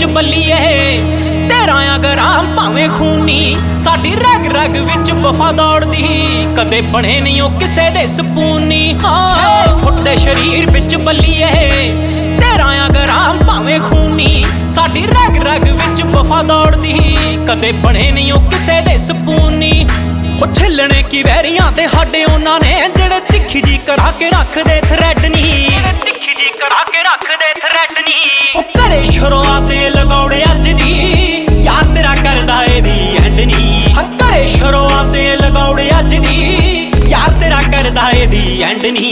बल्लीए तेरा गराम भावें खूनी साडी रग रग विच वफा दौड़दी कदे बने नहीं ओ किसे दे सपूनी 6 फुट दे शरीर विच बल्लीए तेरा गराम भावें खूनी साडी रग रग विच वफा दौड़दी कदे बने नहीं ओ किसे दे सपूनी हो छिलने की वैरियां ते हाडे उन्हां ने जेड़े तिखी जी करा के रख दे थ्रैड नी तिखी जी करा के रख दे थ्रैड नी ओ करे शुरुआते लगौड़े अज दी याद तेरा करदा एदी एंड नी करे शुरुआते लगौड़े अज दी याद तेरा करदा एदी एंड नी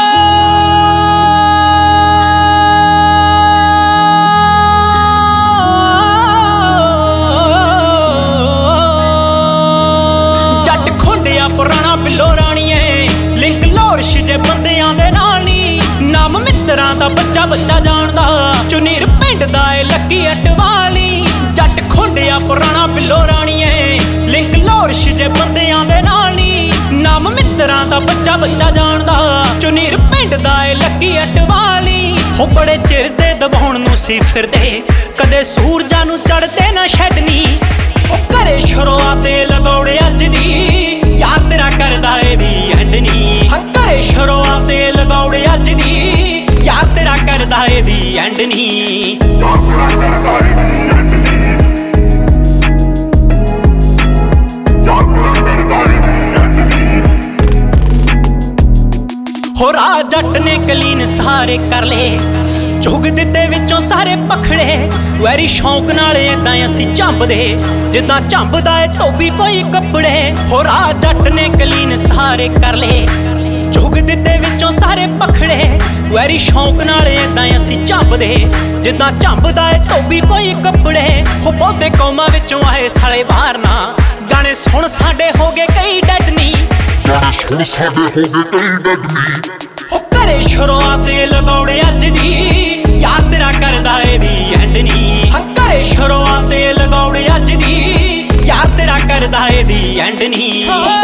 पुराना बिल्लो राणीए लिंक लोरश जे बंदियां दे नाल नी नाम मित्रां दा बच्चा बच्चा जानदा चुनीर पिंड दा ए लक्की अटवाली जट खोंडिया पुराना बिल्लो राणीए लिंक लोरश जे बंदियां दे नाल नी नाम मित्रां दा बच्चा बच्चा जानदा चुनीर पिंड दा ए लक्की अटवाली हो बड़े चिर दे दबाउण नूं सी फिरदे कदे सूरजां नूं चढ़दे ना छड्डनी ओ करे शुरुआते लगौड़े अज दी याद तेरा करदा एदी एंड नी करे शुरुआते लगौड़े अज दी याद तेरा करदा एदी एंड नी हो राह जट ने कलीन सारे कर ले चुग दिते विचों सारे पखड़े वैरी शौक नाल इदां असीं झंबदे जिद्दां झंबदा ए धोबी कोई कपड़े हो राह जट ने कलीन सारे कर ले चुग दिते विचों सारे पखड़े वैरी शौक नाल इदां असीं झंबदे जिद्दां झंबदा ए धोबी कोई कपड़े हो बहुते कौमां विचों आए साले बाहर ना गाने सुण साडे हो गए कई डैड नी गाने सुण साडे हो गए कई डैड नी हो करे शुरुआते लगौड़े अज दी याद तेरा करदा एदी एंड नी करे शुरुआते लगौड़े अज दी याद तेरा करदा एदी एंड नी